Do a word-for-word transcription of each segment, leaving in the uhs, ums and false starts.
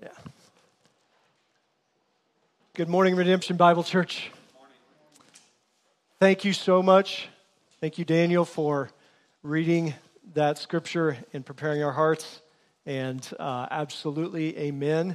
Yeah. Good morning, Redemption Bible Church. Good morning. Thank you so much. Thank you, Daniel, for reading that scripture and preparing our hearts. And uh, absolutely, amen.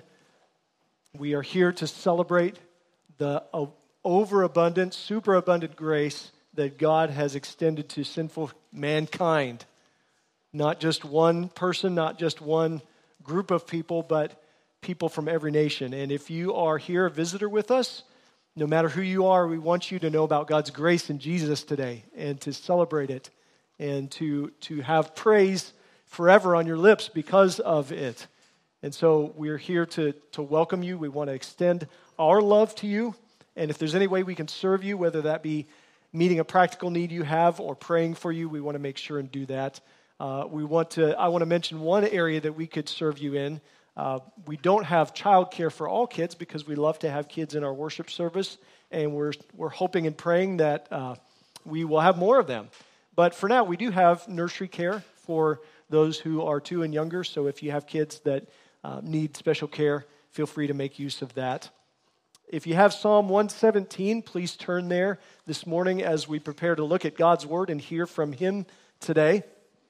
We are here to celebrate the uh, overabundant, superabundant grace that God has extended to sinful mankind. Not just one person, not just one group of people, but people from every nation. And if you are here a visitor with us, no matter who you are, we want you to know about God's grace in Jesus today and to celebrate it and to, to have praise forever on your lips because of it. And so we're here to, to welcome you. We want to extend our love to you. And if there's any way we can serve you, whether that be meeting a practical need you have or praying for you, we want to make sure and do that. Uh, we want to. I want to mention one area that we could serve you in. Uh, we don't have childcare for all kids because we love to have kids in our worship service, and we're we're hoping and praying that uh, we will have more of them. But for now, we do have nursery care for those who are two and younger. So if you have kids that uh, need special care, feel free to make use of that. If you have Psalm one seventeen, please turn there this morning as we prepare to look at God's Word and hear from Him today.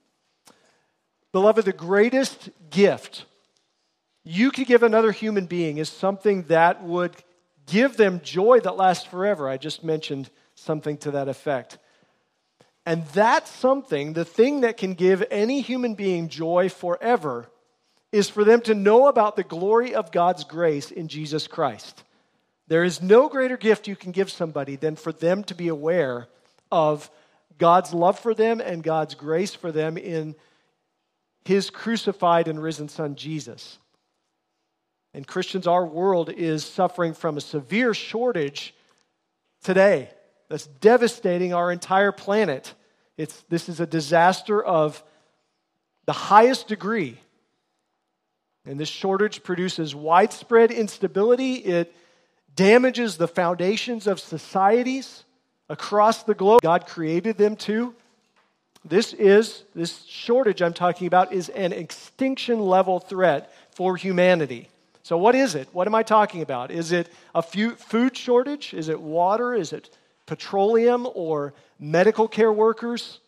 Beloved, the greatest gift you could give another human being is something that would give them joy that lasts forever. I just mentioned something to that effect. And that something, the thing that can give any human being joy forever, is for them to know about the glory of God's grace in Jesus Christ. There is no greater gift you can give somebody than for them to be aware of God's love for them and God's grace for them in His crucified and risen Son, Jesus. And Christians, our world is suffering from a severe shortage today that's devastating our entire planet. It's, this is a disaster of the highest degree. And this shortage produces widespread instability. It damages the foundations of societies across the globe. God created them to. This is, this shortage I'm talking about is an extinction level threat for humanity. So what is it? What am I talking about? Is it a food shortage? Is it water? Is it petroleum or medical care workers?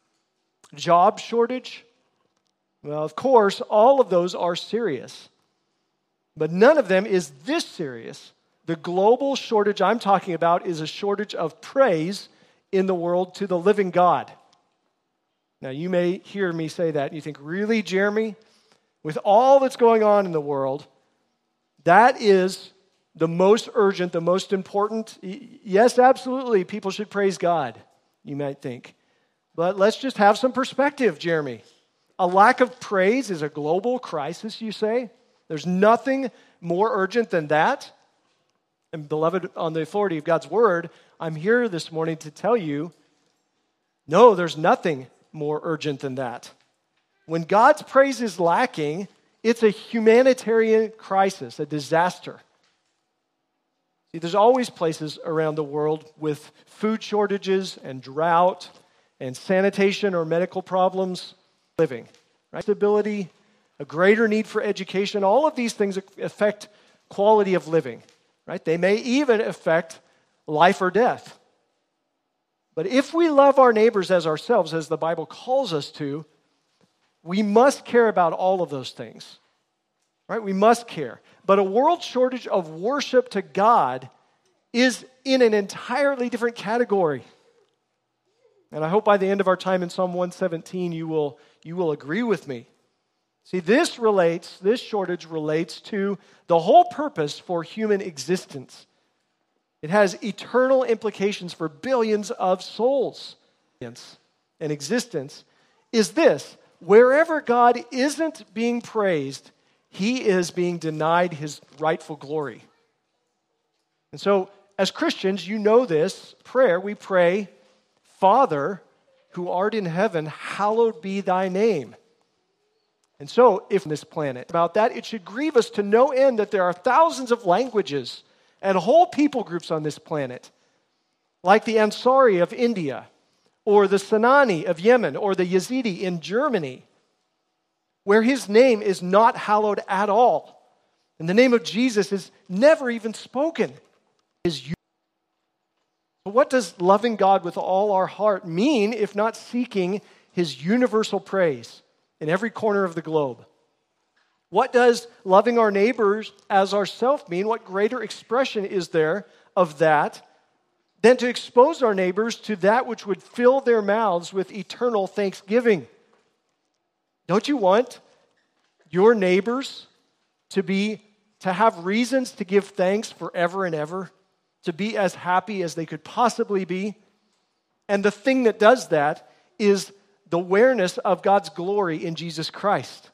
Job shortage? Well, of course, all of those are serious. But none of them is this serious. The global shortage I'm talking about is a shortage of praise in the world to the living God. Now, you may hear me say that, and you think, really, Jeremy? With all that's going on in the world, that is the most urgent, the most important. Yes, absolutely, people should praise God, you might think. But let's just have some perspective, Jeremy. A lack of praise is a global crisis, you say? There's nothing more urgent than that? And beloved, on the authority of God's Word, I'm here this morning to tell you, no, there's nothing more urgent than that. When God's praise is lacking, it's a humanitarian crisis, a disaster. See, there's always places around the world with food shortages and drought and sanitation or medical problems living, right? Stability, a greater need for education, all of these things affect quality of living, right? They may even affect life or death. But if we love our neighbors as ourselves, as the Bible calls us to, we must care about all of those things, right? We must care. But a world shortage of worship to God is in an entirely different category. And I hope by the end of our time in Psalm one seventeen, you will, you will agree with me. See, this relates, this shortage relates to the whole purpose for human existence. It has eternal implications for billions of souls. And existence is this: wherever God isn't being praised, He is being denied His rightful glory. And so, as Christians, you know this prayer. We pray, Father, who art in heaven, hallowed be thy name. And so, if on this planet, about that, it should grieve us to no end that there are thousands of languages and whole people groups on this planet, like the Ansari of India, or the Senani of Yemen, or the Yazidi in Germany, where his name is not hallowed at all. And the name of Jesus is never even spoken. Is you. What does loving God with all our heart mean if not seeking his universal praise in every corner of the globe? What does loving our neighbors as ourselves mean? What greater expression is there of that than to expose our neighbors to that which would fill their mouths with eternal thanksgiving? Don't you want your neighbors to be to have reasons to give thanks forever and ever, to be as happy as they could possibly be? And the thing that does that is the awareness of God's glory in Jesus Christ.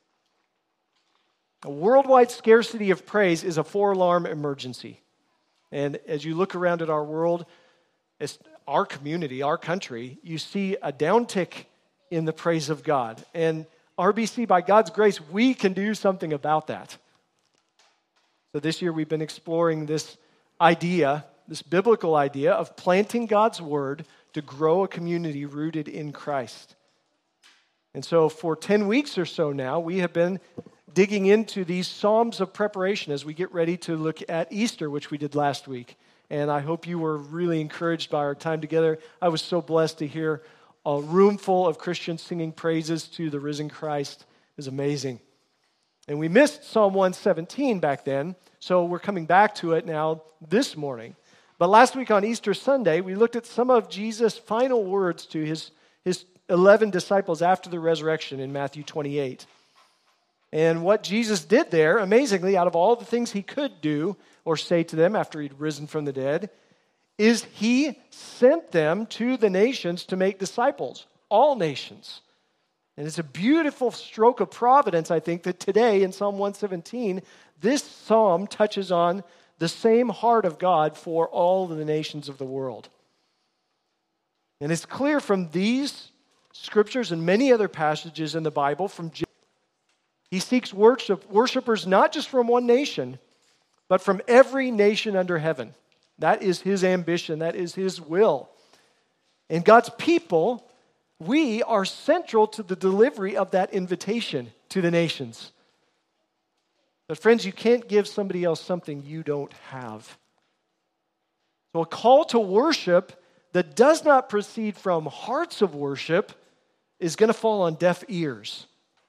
A worldwide scarcity of praise is a four-alarm emergency. And as you look around at our world, it's our community, our country, you see a downtick in the praise of God. And R B C, by God's grace, we can do something about that. So this year we've been exploring this idea, this biblical idea of planting God's word to grow a community rooted in Christ. And so for ten weeks or so now, we have been digging into these Psalms of preparation as we get ready to look at Easter, which we did last week. And I hope you were really encouraged by our time together. I was so blessed to hear a room full of Christians singing praises to the risen Christ. It was amazing. And we missed Psalm one seventeen back then, so we're coming back to it now this morning. But last week on Easter Sunday, we looked at some of Jesus' final words to his, his eleven disciples after the resurrection in Matthew twenty-eight. And what Jesus did there, amazingly, out of all the things he could do or say to them after he'd risen from the dead, is he sent them to the nations to make disciples, all nations. And it's a beautiful stroke of providence, I think, that today in Psalm one seventeen, this psalm touches on the same heart of God for all of the nations of the world. And it's clear from these scriptures and many other passages in the Bible from James, he seeks worship, worshipers not just from one nation, but from every nation under heaven. That is his ambition. That is his will. And God's people, we are central to the delivery of that invitation to the nations. But friends, you can't give somebody else something you don't have. So a call to worship that does not proceed from hearts of worship is going to fall on deaf ears.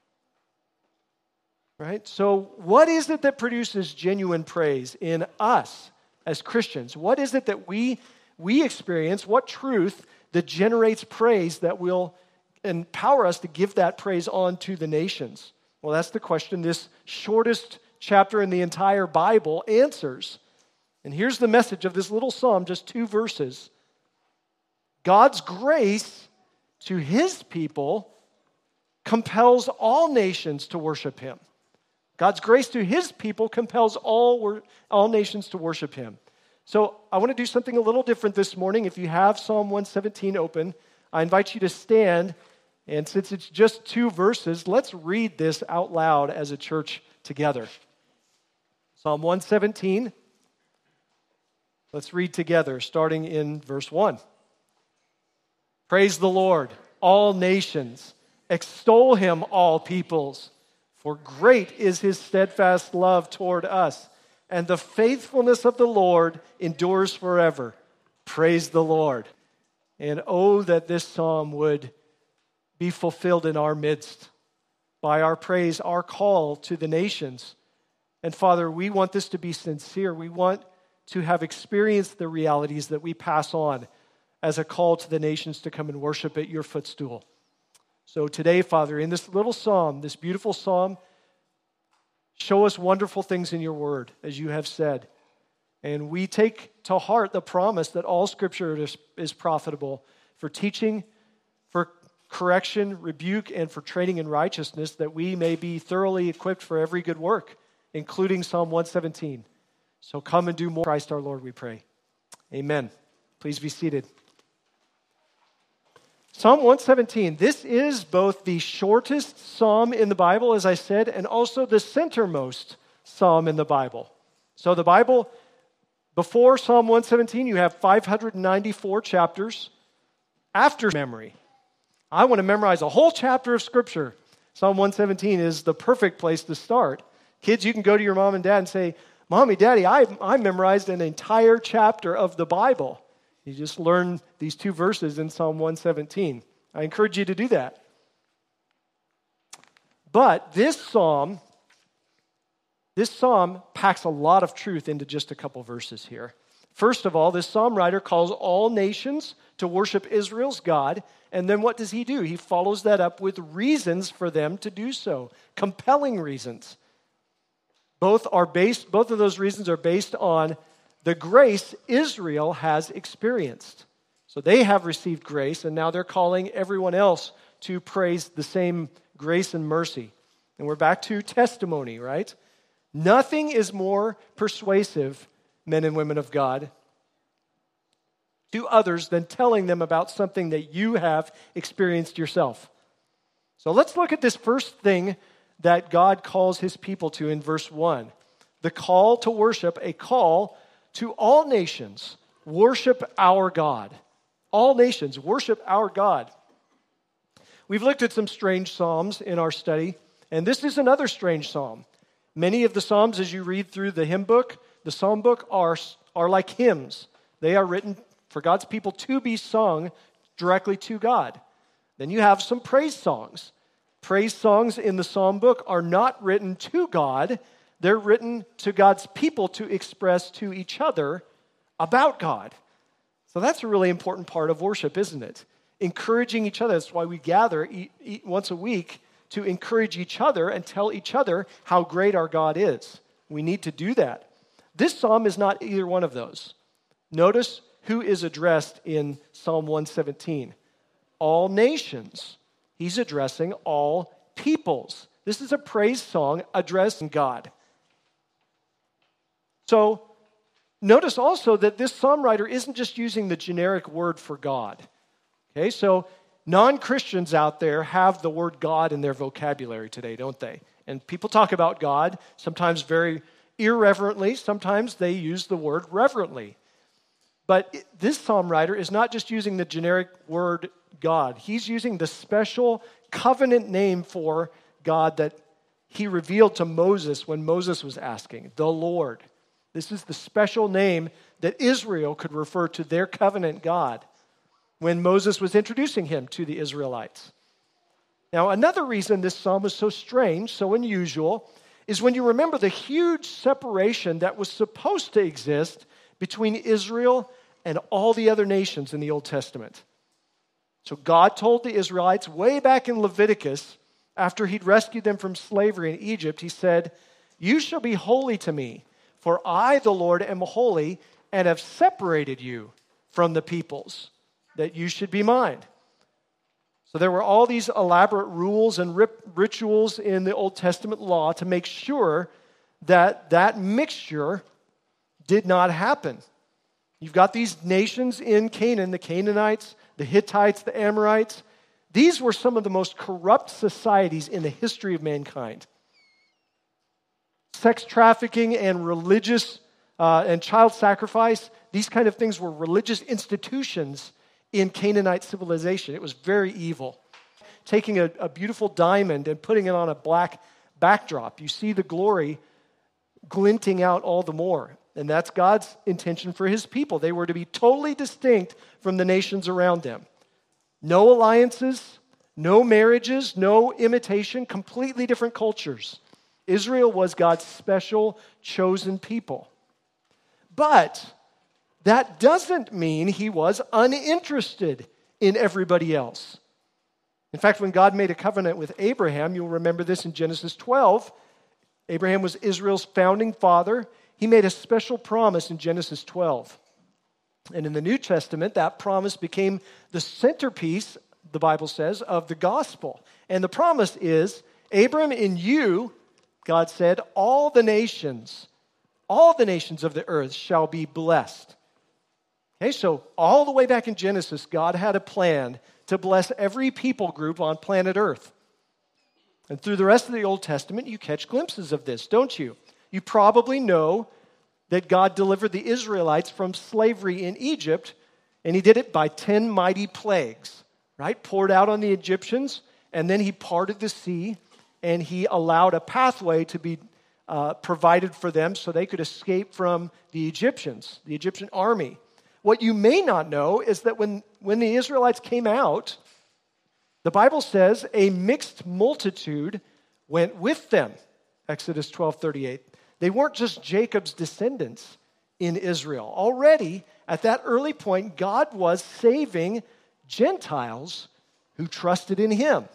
Right? So what is it that produces genuine praise in us as Christians? What is it that we, we experience? What truth that generates praise that will empower us to give that praise on to the nations? Well, that's the question this shortest chapter in the entire Bible answers. And here's the message of this little psalm, just two verses. God's grace to his people compels all nations to worship him. God's grace to his people compels all, all nations to worship him. So I want to do something a little different this morning. If you have Psalm one seventeen open, I invite you to stand. And since it's just two verses, let's read this out loud as a church together. Psalm one seventeen. Let's read together, starting in verse one. Praise the Lord, all nations. Extol him, all peoples. For great is his steadfast love toward us, and the faithfulness of the Lord endures forever. Praise the Lord. And oh, that this psalm would be fulfilled in our midst by our praise, our call to the nations. And Father, we want this to be sincere. We want to have experienced the realities that we pass on as a call to the nations to come and worship at your footstool. So today, Father, in this little psalm, this beautiful psalm, show us wonderful things in your word, as you have said. And we take to heart the promise that all Scripture is, is profitable for teaching, for correction, rebuke, and for training in righteousness, that we may be thoroughly equipped for every good work, including Psalm one seventeen. So come and do more, Christ our Lord, we pray. Amen. Please be seated. Psalm one seventeen, this is both the shortest psalm in the Bible, as I said, and also the centermost psalm in the Bible. So the Bible, before Psalm one seventeen, you have five hundred ninety-four chapters. After memory, I want to memorize a whole chapter of Scripture. Psalm one seventeen is the perfect place to start Kids, you can go to your mom and dad and say, Mommy, Daddy, I, I memorized an entire chapter of the Bible. You just learn these two verses in Psalm one seventeen. I encourage you to do that. But this psalm, this psalm packs a lot of truth into just a couple verses here. First of all, this psalm writer calls all nations to worship Israel's God, and then what does he do? He follows that up with reasons for them to do so, compelling reasons. Both are based, both of those reasons are based on the grace Israel has experienced. So they have received grace, and now they're calling everyone else to praise the same grace and mercy. And we're back to testimony, right? Nothing is more persuasive, men and women of God, to others than telling them about something that you have experienced yourself. So let's look at this first thing that God calls his people to in verse one. The call to worship, a call to all nations. Worship our God. All nations, worship our God. We've looked at some strange psalms in our study, and this is another strange psalm. Many of the psalms, as you read through the hymn book, the psalm book, are, are like hymns. They are written for God's people to be sung directly to God. Then you have some praise songs. Praise songs in the psalm book are not written to God. They're written to God's people to express to each other about God. So that's a really important part of worship, isn't it? Encouraging each other. That's why we gather eat, eat once a week to encourage each other and tell each other how great our God is. We need to do that. This psalm is not either one of those. Notice who is addressed in Psalm one seventeen. All nations. He's addressing all peoples. This is a praise song addressing God. So, notice also that this psalm writer isn't just using the generic word for God. Okay, so non-Christians out there have the word God in their vocabulary today, don't they? And people talk about God, sometimes very irreverently, sometimes they use the word reverently. But this psalm writer is not just using the generic word God. He's using the special covenant name for God that he revealed to Moses when Moses was asking, the Lord. This is the special name that Israel could refer to their covenant God when Moses was introducing him to the Israelites. Now, another reason this psalm is so strange, so unusual, is when you remember the huge separation that was supposed to exist between Israel and all the other nations in the Old Testament. So God told the Israelites way back in Leviticus, after he'd rescued them from slavery in Egypt, he said, "You shall be holy to me, for I, the Lord, am holy, and have separated you from the peoples, that you should be mine." So there were all these elaborate rules and rituals in the Old Testament law to make sure that that mixture did not happen. You've got these nations in Canaan, the Canaanites, the Hittites, the Amorites. These were some of the most corrupt societies in the history of mankind. Sex trafficking and religious uh, and child sacrifice, these kind of things were religious institutions in Canaanite civilization. It was very evil. Taking a, a beautiful diamond and putting it on a black backdrop, you see the glory glinting out all the more. And that's God's intention for his people. They were to be totally distinct from the nations around them. No alliances, no marriages, no imitation, completely different cultures. Israel was God's special, chosen people. But that doesn't mean he was uninterested in everybody else. In fact, when God made a covenant with Abraham, you'll remember this in Genesis twelve. Abraham was Israel's founding father. He made a special promise in Genesis twelve. And in the New Testament, that promise became the centerpiece, the Bible says, of the gospel. And the promise is, Abram, in you, God said, all the nations, all the nations of the earth shall be blessed. Okay, so all the way back in Genesis, God had a plan to bless every people group on planet Earth. And through the rest of the Old Testament, you catch glimpses of this, don't you? You probably know that God delivered the Israelites from slavery in Egypt, and he did it by ten mighty plagues, right? Poured out on the Egyptians, and then he parted the sea, and he allowed a pathway to be uh, provided for them so they could escape from the Egyptians, the Egyptian army. What you may not know is that when, when the Israelites came out, the Bible says a mixed multitude went with them. Exodus twelve thirty-eight. They weren't just Jacob's descendants in Israel. Already, at that early point, God was saving Gentiles who trusted in him.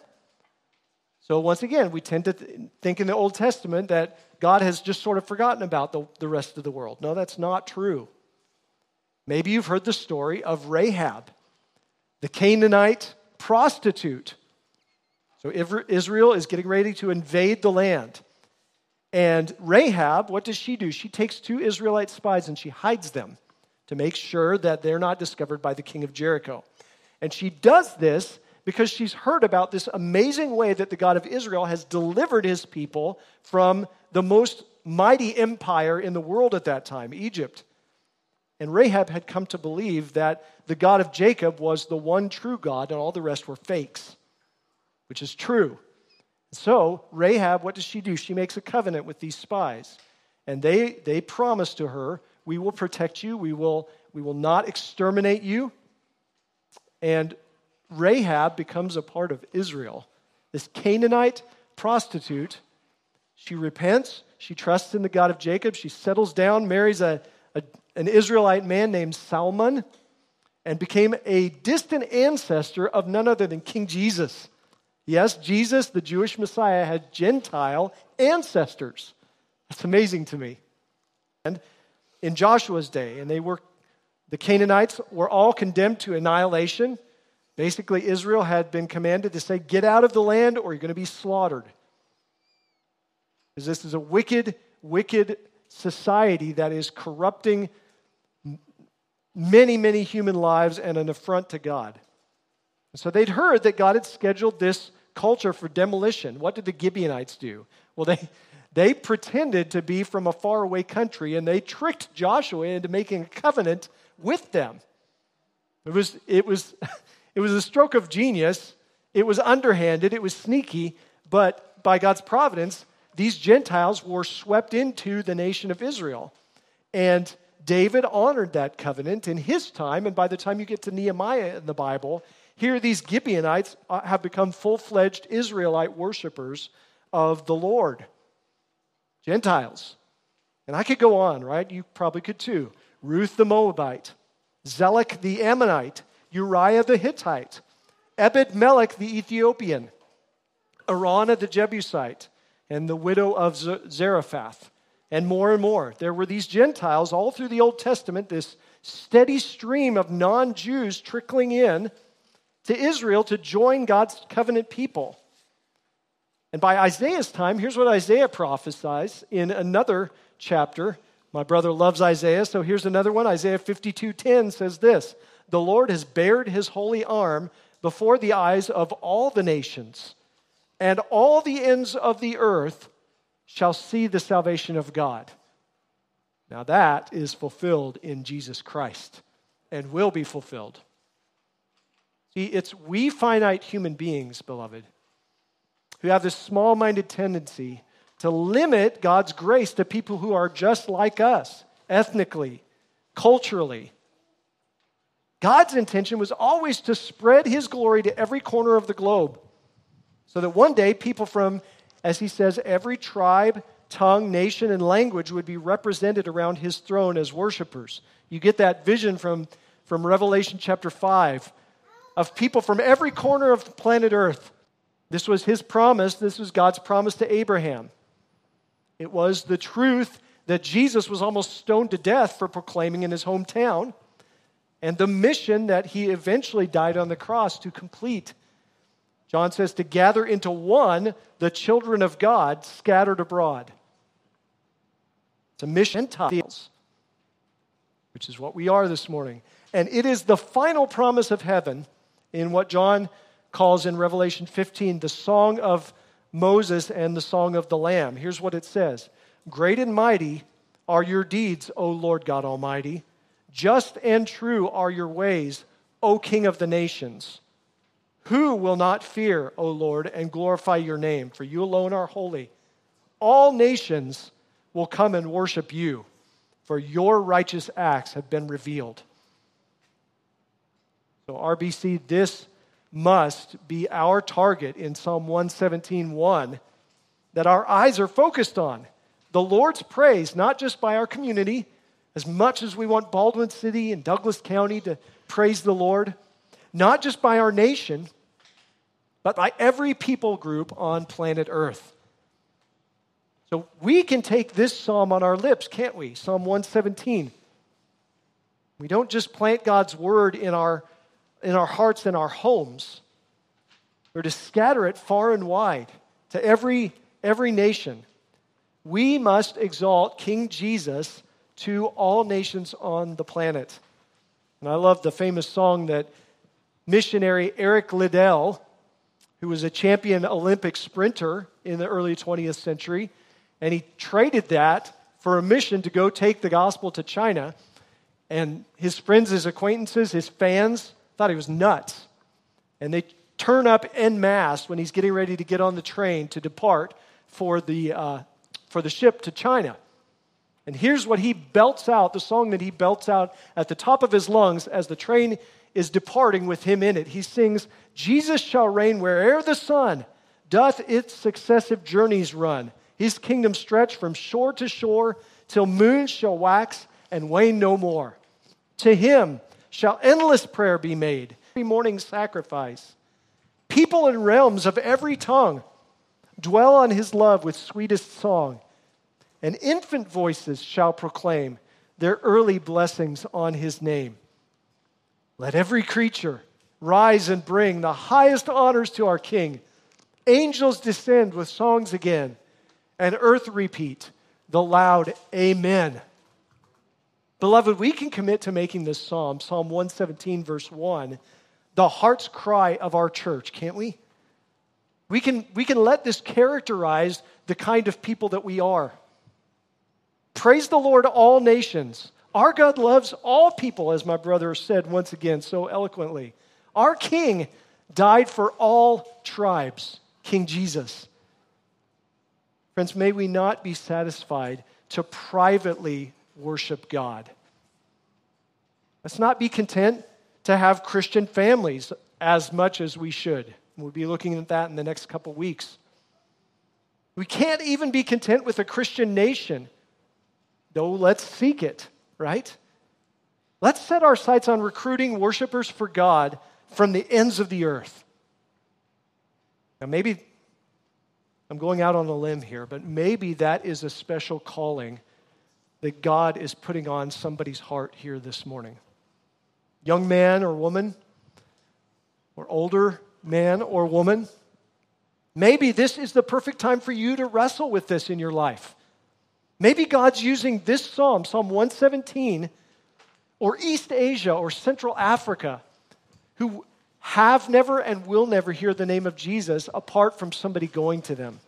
So once again, we tend to th- think in the Old Testament that God has just sort of forgotten about the, the rest of the world. No, that's not true. Maybe you've heard the story of Rahab, the Canaanite prostitute. So Israel is getting ready to invade the land. And Rahab, what does she do? She takes two Israelite spies and she hides them to make sure that they're not discovered by the king of Jericho. And she does this because she's heard about this amazing way that the God of Israel has delivered his people from the most mighty empire in the world at that time, Egypt. And Rahab had come to believe that the God of Jacob was the one true God and all the rest were fakes, which is true. So Rahab, what does she do? She makes a covenant with these spies. And they, they promise to her, we will protect you, we will, we will not exterminate you. And Rahab becomes a part of Israel. This Canaanite prostitute, she repents, she trusts in the God of Jacob, she settles down, marries a, a, an Israelite man named Salmon, and became a distant ancestor of none other than King Jesus. Yes, Jesus, the Jewish Messiah, had Gentile ancestors. That's amazing to me. And in Joshua's day, and they were, the Canaanites were all condemned to annihilation. Basically, Israel had been commanded to say, get out of the land or you're going to be slaughtered. Because this is a wicked, wicked society that is corrupting many, many human lives and an affront to God. And so they'd heard that God had scheduled this culture for demolition. What did the Gibeonites do? Well, they, they pretended to be from a faraway country, and they tricked Joshua into making a covenant with them. It was, it was, it was a stroke of genius. It was underhanded. It was sneaky. But by God's providence, these Gentiles were swept into the nation of Israel. And David honored that covenant in his time. And by the time you get to Nehemiah in the Bible, here these Gibeonites have become full-fledged Israelite worshipers of the Lord. Gentiles. And I could go on, right? You probably could too. Ruth the Moabite, Zelek the Ammonite, Uriah the Hittite, Ebed-Melech the Ethiopian, Araunah the Jebusite, and the widow of Zarephath, and more and more. There were these Gentiles all through the Old Testament, this steady stream of non-Jews trickling in to Israel to join God's covenant people. And by Isaiah's time, here's what Isaiah prophesies in another chapter. My brother loves Isaiah, so here's another one. Isaiah fifty-two ten says this, the Lord has bared his holy arm before the eyes of all the nations, and all the ends of the earth shall see the salvation of God. Now that is fulfilled in Jesus Christ and will be fulfilled. See, it's we finite human beings, beloved, who have this small-minded tendency to limit God's grace to people who are just like us, ethnically, culturally. God's intention was always to spread his glory to every corner of the globe, so that one day people from, as he says, every tribe, tongue, nation, and language would be represented around his throne as worshipers. You get that vision from, from Revelation chapter five of people from every corner of the planet Earth. This was his promise. This was God's promise to Abraham. It was the truth that Jesus was almost stoned to death for proclaiming in his hometown, and the mission that he eventually died on the cross to complete. John says to gather into one the children of God scattered abroad. It's a mission, which is what we are this morning. And it is the final promise of heaven in what John calls in Revelation fifteen the song of Moses and the song of the Lamb. Here's what it says. Great and mighty are your deeds, O Lord God Almighty. Just and true are your ways, O King of the nations. Who will not fear, O Lord, and glorify your name? For you alone are holy. All nations will come and worship you, for your righteous acts have been revealed. So R B C, this must be our target in Psalm one seventeen one, that our eyes are focused on. The Lord's praise, not just by our community, as much as we want Baldwin City and Douglas County to praise the Lord, not just by our nation, but by every people group on planet Earth. So we can take this psalm on our lips, can't we? Psalm one seventeen. We don't just plant God's word in our, in our hearts and our homes. We're to scatter it far and wide to every, every nation. We must exalt King Jesus to all nations on the planet. And I love the famous song that missionary Eric Liddell, who was a champion Olympic sprinter in the early twentieth century, and he traded that for a mission to go take the gospel to China. And his friends, his acquaintances, his fans thought he was nuts. And they turn up en masse when he's getting ready to get on the train to depart for the, uh, for the ship to China. And here's what he belts out, the song that he belts out at the top of his lungs as the train is departing with him in it. He sings, "Jesus shall reign where'er the sun doth its successive journeys run. His kingdom stretch from shore to shore till moons shall wax and wane no more. To him shall endless prayer be made, every morning sacrifice. People and realms of every tongue dwell on his love with sweetest song. And infant voices shall proclaim their early blessings on his name. Let every creature rise and bring the highest honors to our King. Angels descend with songs again, and earth repeat the loud amen." Beloved, we can commit to making this psalm, Psalm one seventeen, verse one, the heart's cry of our church, can't we? We can, we can let this characterize the kind of people that we are. Praise the Lord, all nations. Our God loves all people, as my brother said once again so eloquently. Our King died for all tribes, King Jesus. Friends, may we not be satisfied to privately worship God. Let's not be content to have Christian families as much as we should. We'll be looking at that in the next couple weeks. We can't even be content with a Christian nation, though let's seek it, right? Let's set our sights on recruiting worshipers for God from the ends of the earth. Now maybe, I'm going out on a limb here, but maybe that is a special calling that God is putting on somebody's heart here this morning. Young man or woman, or older man or woman, maybe this is the perfect time for you to wrestle with this in your life. Maybe God's using this psalm, Psalm one seventeen, or East Asia or Central Africa, who have never and will never hear the name of Jesus apart from somebody going to them.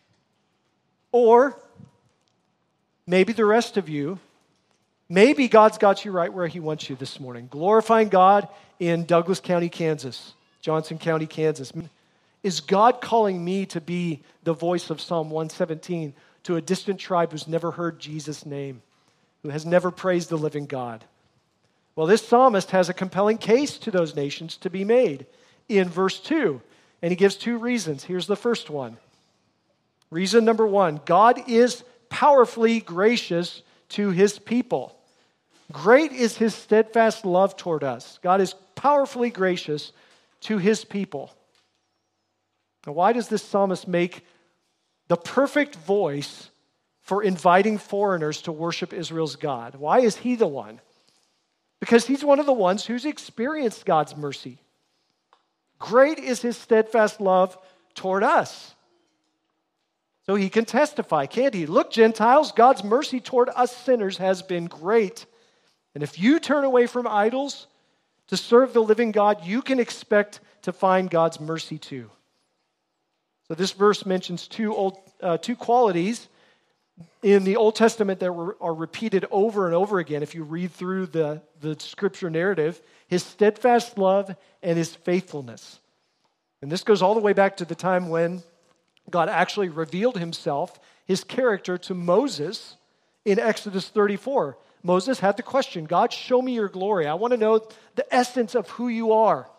Or maybe the rest of you, maybe God's got you right where he wants you this morning, glorifying God in Douglas County, Kansas, Johnson County, Kansas. Is God calling me to be the voice of Psalm one seventeen to a distant tribe who's never heard Jesus' name, who has never praised the living God? Well, this psalmist has a compelling case to those nations to be made in verse two, and he gives two reasons. Here's the first one. Reason number one, God is powerfully gracious to his people. Great is his steadfast love toward us. God is powerfully gracious to his people. Now, why does this psalmist make the perfect voice for inviting foreigners to worship Israel's God? Why is he the one? Because he's one of the ones who's experienced God's mercy. Great is his steadfast love toward us. So he can testify, can't he? Look, Gentiles, God's mercy toward us sinners has been great. And if you turn away from idols to serve the living God, you can expect to find God's mercy too. So this verse mentions two old, uh, two qualities in the Old Testament that were, are repeated over and over again. If you read through the, the scripture narrative, his steadfast love and his faithfulness. And this goes all the way back to the time when God actually revealed himself his character to Moses in Exodus thirty-four. Moses had the question, God, show me your glory. I want to know the essence of who you are.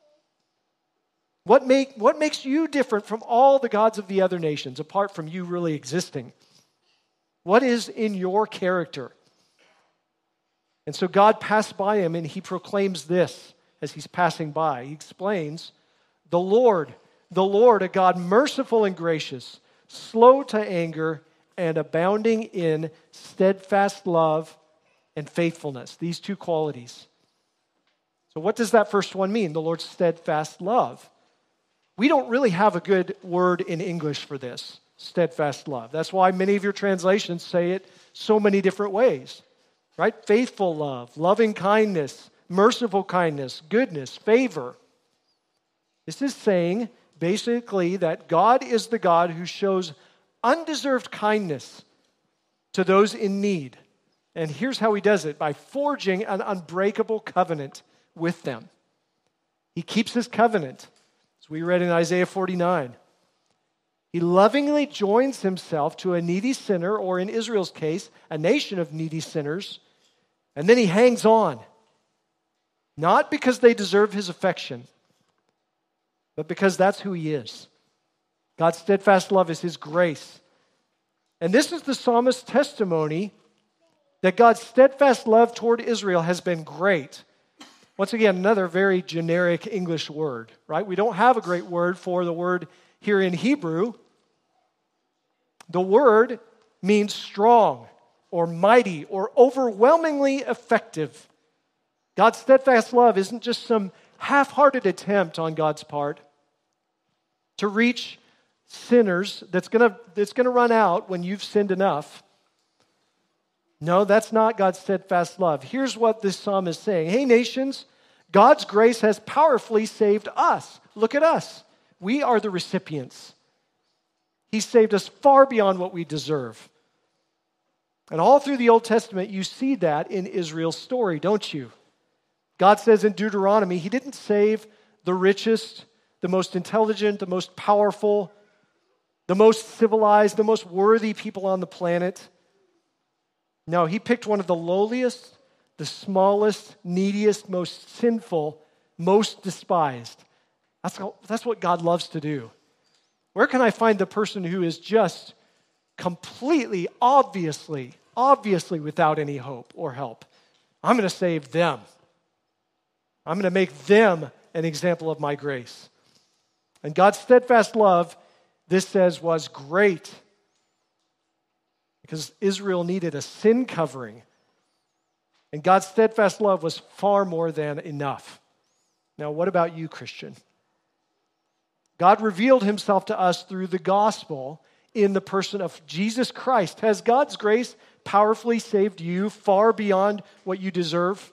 What, make, what makes you different from all the gods of the other nations, apart from you really existing? What is in your character? And so God passed by him, and he proclaims this as he's passing by. He explains, the Lord, the Lord, a God merciful and gracious, slow to anger, and abounding in steadfast love and faithfulness. These two qualities. So what does that first one mean? The Lord's steadfast love. We don't really have a good word in English for this, steadfast love. That's why many of your translations say it so many different ways, right? Faithful love, loving kindness, merciful kindness, goodness, favor. This is saying basically that God is the God who shows undeserved kindness to those in need. And here's how he does it, by forging an unbreakable covenant with them. He keeps his covenant, as we read in Isaiah forty-nine. He lovingly joins himself to a needy sinner, or in Israel's case, a nation of needy sinners, and then he hangs on. Not because they deserve his affection, but because that's who he is. God's steadfast love is his grace. And this is the psalmist's testimony that God's steadfast love toward Israel has been great. Once again, another very generic English word, right? We don't have a great word for the word here in Hebrew. The word means strong or mighty or overwhelmingly effective. God's steadfast love isn't just some half-hearted attempt on God's part to reach sinners that's going to that's going to run out when you've sinned enough. No, that's not God's steadfast love. Here's what this psalm is saying. Hey, nations, God's grace has powerfully saved us. Look at us. We are the recipients. He saved us far beyond what we deserve. And all through the Old Testament, you see that in Israel's story, don't you? God says in Deuteronomy, he didn't save the richest, the most intelligent, the most powerful, the most civilized, the most worthy people on the planet. No, he picked one of the lowliest, the smallest, neediest, most sinful, most despised. That's, how, that's what God loves to do. Where can I find the person who is just completely, obviously, obviously without any hope or help? I'm going to save them. I'm going to make them an example of my grace. And God's steadfast love, this says, was great. Because Israel needed a sin covering. And God's steadfast love was far more than enough. Now, what about you, Christian? God revealed himself to us through the gospel in the person of Jesus Christ. Has God's grace powerfully saved you far beyond what you deserve?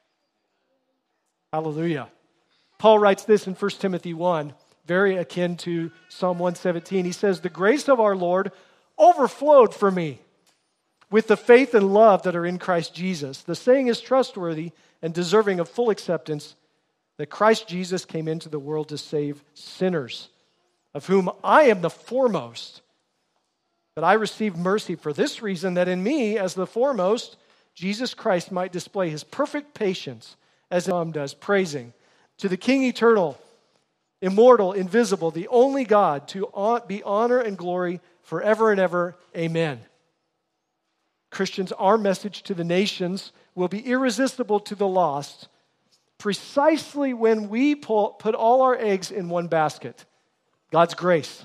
Hallelujah. Paul writes this in First Timothy one, very akin to Psalm one seventeen. He says, the grace of our Lord overflowed for me with the faith and love that are in Christ Jesus. The saying is trustworthy and deserving of full acceptance, that Christ Jesus came into the world to save sinners, of whom I am the foremost. But I received mercy for this reason, that in me, as the foremost, Jesus Christ might display his perfect patience, as the psalm does, praising to the King eternal, immortal, invisible, the only God, to be honor and glory forever and ever. Amen. Christians, our message to the nations will be irresistible to the lost precisely when we pull, put all our eggs in one basket. God's grace.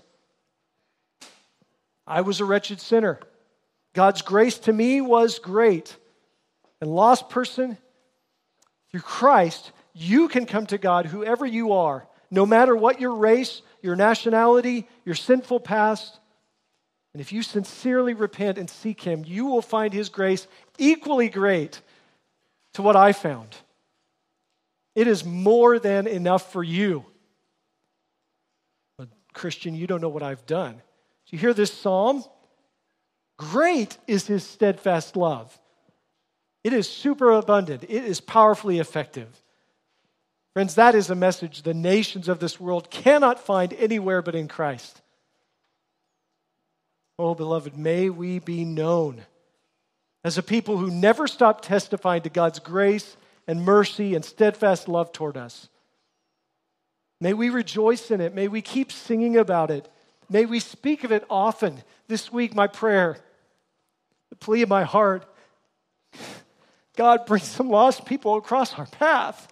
I was a wretched sinner. God's grace to me was great. And lost person, through Christ, you can come to God whoever you are, no matter what your race, your nationality, your sinful past. And if you sincerely repent and seek him, you will find his grace equally great to what I found. It is more than enough for you. But Christian, you don't know what I've done. Do you hear this psalm? Great is his steadfast love. It is superabundant. It is powerfully effective. Friends, that is a message the nations of this world cannot find anywhere but in Christ. Oh, beloved, may we be known as a people who never stop testifying to God's grace and mercy and steadfast love toward us. May we rejoice in it. May we keep singing about it. May we speak of it often. This week, my prayer, the plea of my heart, God, bring some lost people across our path.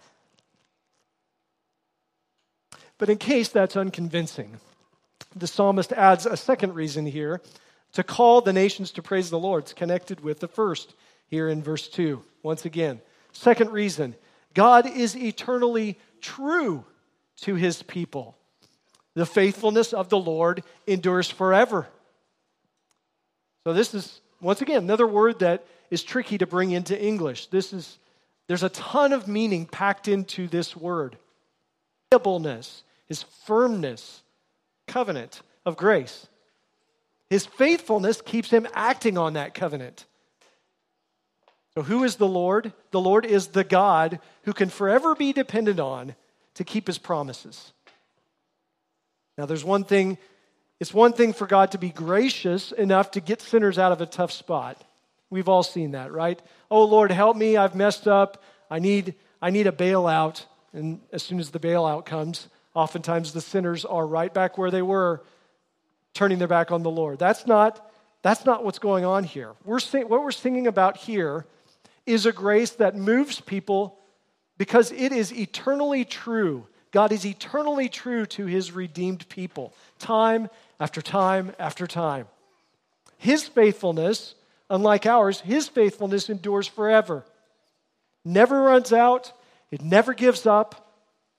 But in case that's unconvincing, the psalmist adds a second reason here to call the nations to praise the Lord. It's connected with the first here in verse two. Once again, second reason, God is eternally true to his people. The faithfulness of the Lord endures forever. So this is, once again, another word that is tricky to bring into English. This is, there's a ton of meaning packed into this word. Reliableness, his firmness, covenant of grace. His faithfulness keeps him acting on that covenant. So who is the Lord? The Lord is the God who can forever be depended on to keep his promises. Now there's one thing, it's one thing for God to be gracious enough to get sinners out of a tough spot. We've all seen that, right? Oh Lord, help me, I've messed up. I need, I need a bailout. And as soon as the bailout comes, oftentimes the sinners are right back where they were, turning their back on the Lord. That's not, that's not what's going on here. We're sing, what we're singing about here is a grace that moves people because it is eternally true. God is eternally true to his redeemed people, time after time after time. His faithfulness, unlike ours, his faithfulness endures forever. Never runs out. It never gives up.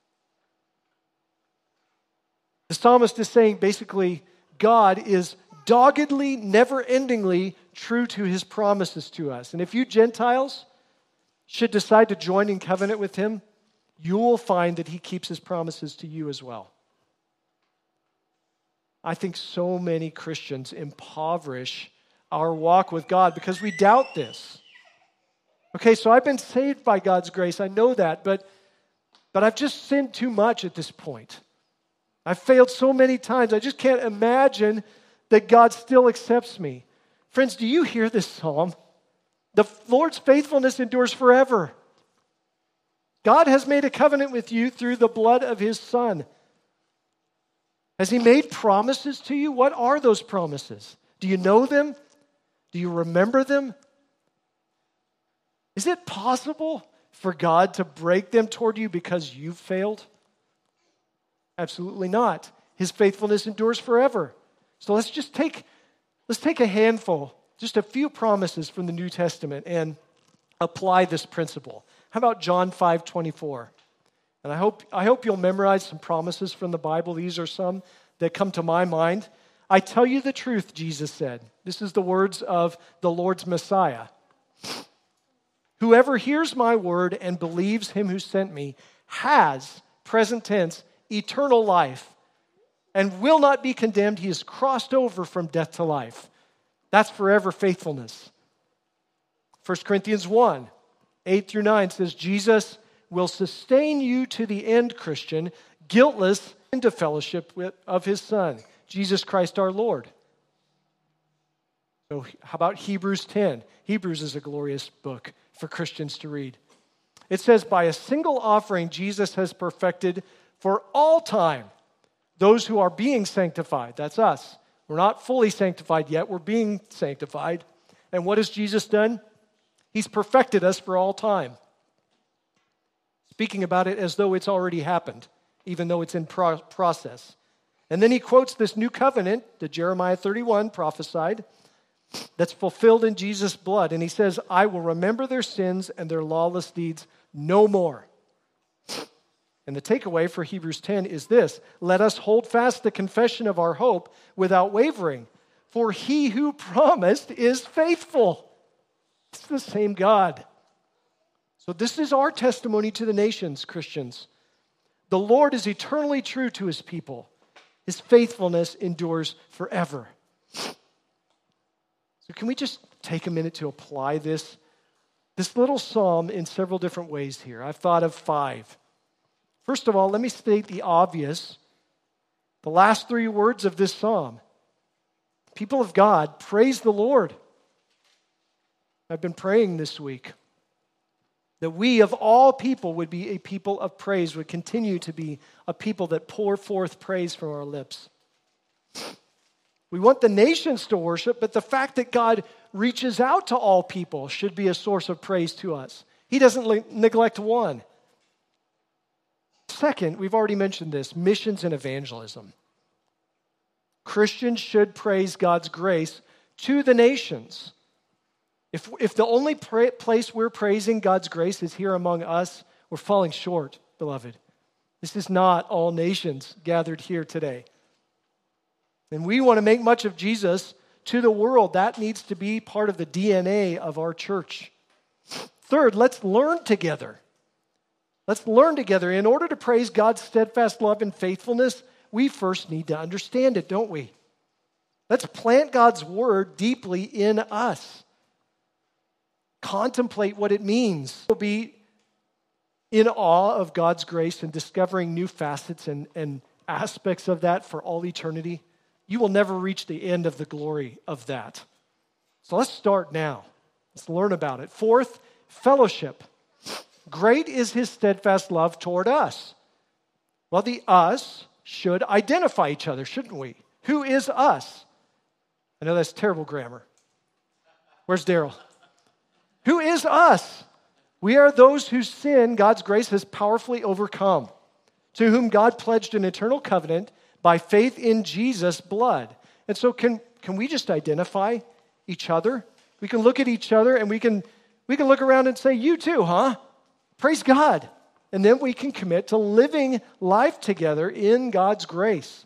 The psalmist is saying basically, God is doggedly, never-endingly true to his promises to us. And if you Gentiles should decide to join in covenant with him, you will find that he keeps his promises to you as well. I think so many Christians impoverish our walk with God because we doubt this. Okay, so I've been saved by God's grace. I know that, but, but I've just sinned too much at this point. I've failed so many times. I just can't imagine that God still accepts me. Friends, do you hear this psalm? The Lord's faithfulness endures forever. God has made a covenant with you through the blood of his Son. Has he made promises to you? What are those promises? Do you know them? Do you remember them? Is it possible for God to break them toward you because you failed? Absolutely not. His faithfulness endures forever. So let's just take, let's take a handful, just a few promises from the New Testament and apply this principle. How about John five twenty-four? And I hope, I hope you'll memorize some promises from the Bible. These are some that come to my mind. I tell you the truth, Jesus said. This is the words of the Lord's Messiah. Whoever hears my word and believes him who sent me has, present tense, eternal life and will not be condemned. He is crossed over from death to life. That's forever faithfulness. First Corinthians one, eight through nine says, Jesus will sustain you to the end, Christian, guiltless into fellowship with, of his Son, Jesus Christ our Lord. So how about Hebrews ten? Hebrews is a glorious book for Christians to read. It says, by a single offering, Jesus has perfected for all time those who are being sanctified. That's us. We're not fully sanctified yet. We're being sanctified. And what has Jesus done? He's perfected us for all time. Speaking about it as though it's already happened, even though it's in pro- process. And then he quotes this new covenant that Jeremiah thirty-one prophesied that's fulfilled in Jesus' blood. And he says, I will remember their sins and their lawless deeds no more. And the takeaway for Hebrews ten is this: let us hold fast the confession of our hope without wavering, for he who promised is faithful. It's the same God. So this is our testimony to the nations, Christians. The Lord is eternally true to his people. His faithfulness endures forever. So can we just take a minute to apply this, this little psalm in several different ways here? I've thought of five. First of all, let me state the obvious. The last three words of this psalm. People of God, praise the Lord. I've been praying this week that we of all people would be a people of praise, would continue to be a people that pour forth praise from our lips. We want the nations to worship, but the fact that God reaches out to all people should be a source of praise to us. He doesn't le- neglect one. Second, we've already mentioned this, missions and evangelism. Christians should praise God's grace to the nations. If, if the only pra- place we're praising God's grace is here among us, we're falling short, beloved. This is not all nations gathered here today. And we want to make much of Jesus to the world. That needs to be part of the D N A of our church. Third, let's learn together. Let's learn together. In order to praise God's steadfast love and faithfulness, we first need to understand it, don't we? Let's plant God's word deeply in us. Contemplate what it means. We'll be in awe of God's grace and discovering new facets and, and aspects of that for all eternity. You will never reach the end of the glory of that. So let's start now. Let's learn about it. Fourth, fellowship. Great is his steadfast love toward us. Well, the us should identify each other, shouldn't we? Who is us? I know that's terrible grammar. Where's Daryl? Who is us? We are those whose sin God's grace has powerfully overcome, to whom God pledged an eternal covenant by faith in Jesus' blood. And so can, can we just identify each other? We can look at each other and we can, we can look around and say, you too, huh? Praise God. And then we can commit to living life together in God's grace.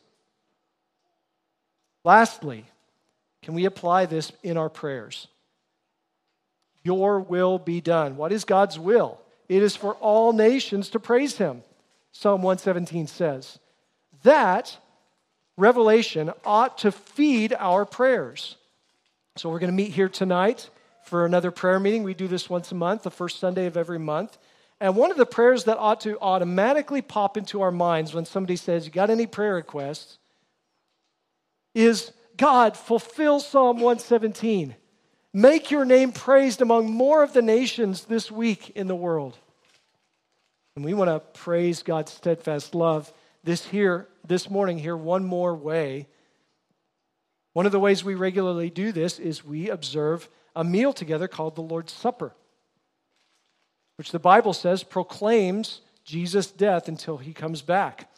Lastly, can we apply this in our prayers? Your will be done. What is God's will? It is for all nations to praise him. Psalm one seventeen says, that revelation ought to feed our prayers. So we're going to meet here tonight for another prayer meeting. We do this once a month, the first Sunday of every month. And one of the prayers that ought to automatically pop into our minds when somebody says, you got any prayer requests, is, God, fulfill Psalm one seventeen. Make your name praised among more of the nations this week in the world. And we want to praise God's steadfast love this here, this morning here one more way. One of the ways we regularly do this is we observe a meal together called the Lord's Supper, which the Bible says proclaims Jesus' death until he comes back.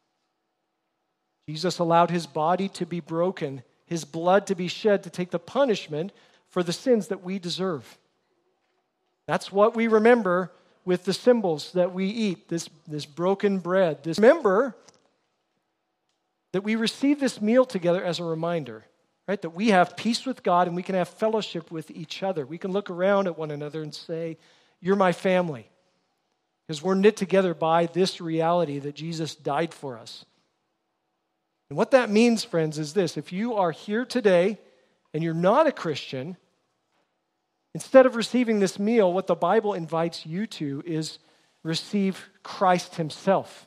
Jesus allowed his body to be broken, his blood to be shed to take the punishment for the sins that we deserve. That's what we remember with the symbols that we eat, this, this broken bread. This, remember that we receive this meal together as a reminder, right? That we have peace with God and we can have fellowship with each other. We can look around at one another and say, you're my family. Because we're knit together by this reality that Jesus died for us. And what that means, friends, is this. If you are here today and you're not a Christian, instead of receiving this meal, what the Bible invites you to is receive Christ himself.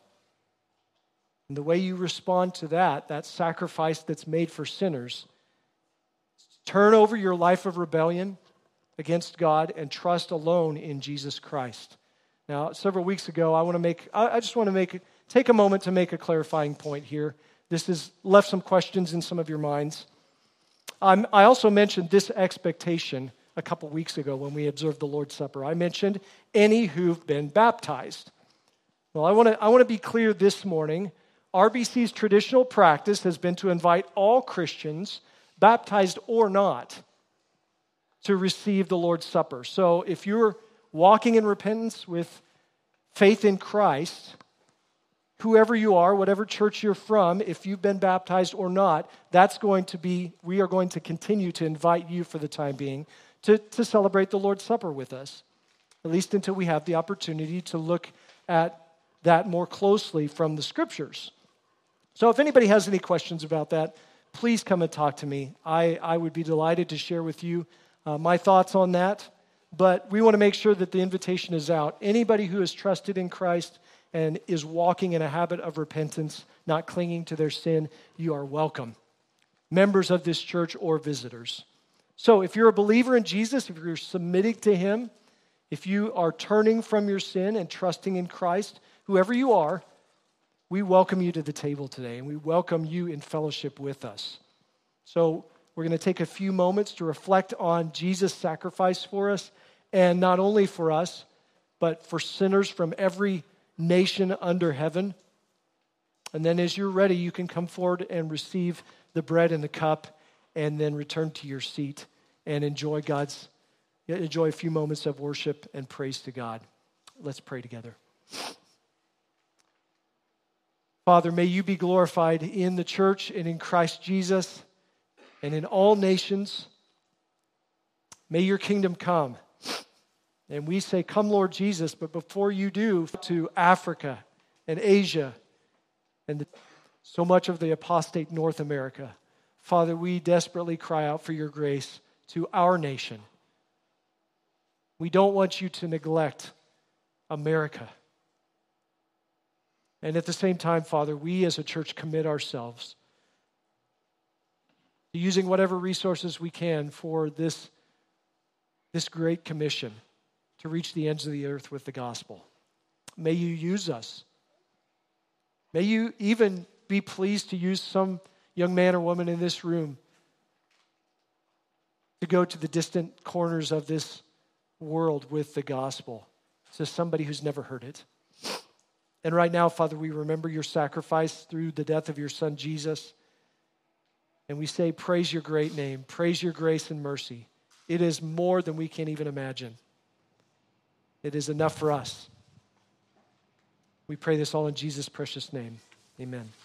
And the way you respond to that, that sacrifice that's made for sinners, turn over your life of rebellion against God and trust alone in Jesus Christ. Now, several weeks ago, I want to make, I just want to make, take a moment to make a clarifying point here. This has left some questions in some of your minds. Um, I also mentioned this expectation a couple weeks ago when we observed the Lord's Supper. I mentioned any who've been baptized. Well, I want to I want to be clear this morning. R B C's traditional practice has been to invite all Christians, baptized or not, to receive the Lord's Supper. So if you're walking in repentance with faith in Christ, whoever you are, whatever church you're from, if you've been baptized or not, that's going to be, we are going to continue to invite you for the time being to, to celebrate the Lord's Supper with us, at least until we have the opportunity to look at that more closely from the Scriptures. So if anybody has any questions about that, please come and talk to me. I, I would be delighted to share with you uh, my thoughts on that, but we want to make sure that the invitation is out. Anybody who has trusted in Christ and is walking in a habit of repentance, not clinging to their sin, you are welcome. members of this church or visitors. So if you're a believer in Jesus, if you're submitting to him, if you are turning from your sin and trusting in Christ, whoever you are, we welcome you to the table today, and we welcome you in fellowship with us. So we're going to take a few moments to reflect on Jesus' sacrifice for us, and not only for us, but for sinners from every nation under heaven. And then as you're ready, you can come forward and receive the bread and the cup, and then return to your seat and enjoy God's, enjoy a few moments of worship and praise to God. Let's pray together. Father, may you be glorified in the church and in Christ Jesus and in all nations. May your kingdom come. And we say, come, Lord Jesus, but before you do, to Africa and Asia and so much of the apostate North America. Father, we desperately cry out for your grace to our nation. We don't want you to neglect America. And at the same time, Father, we as a church commit ourselves to using whatever resources we can for this, this great commission to reach the ends of the earth with the gospel. May you use us. May you even be pleased to use some young man or woman in this room to go to the distant corners of this world with the gospel to somebody who's never heard it. And right now, Father, we remember your sacrifice through the death of your son, Jesus. And we say, praise your great name. Praise your grace and mercy. It is more than we can even imagine. It is enough for us. We pray this all in Jesus' precious name. Amen.